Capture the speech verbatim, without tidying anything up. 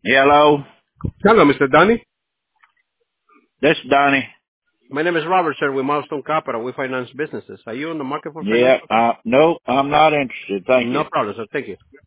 Hello, Hello, Mister Donnie. this is Donnie. My name is Robert, sir, with Milestone Capital. We finance businesses. Are you in the market for Yeah, financial? uh, no, I'm not interested. Thank No you. problem, sir. Thank you.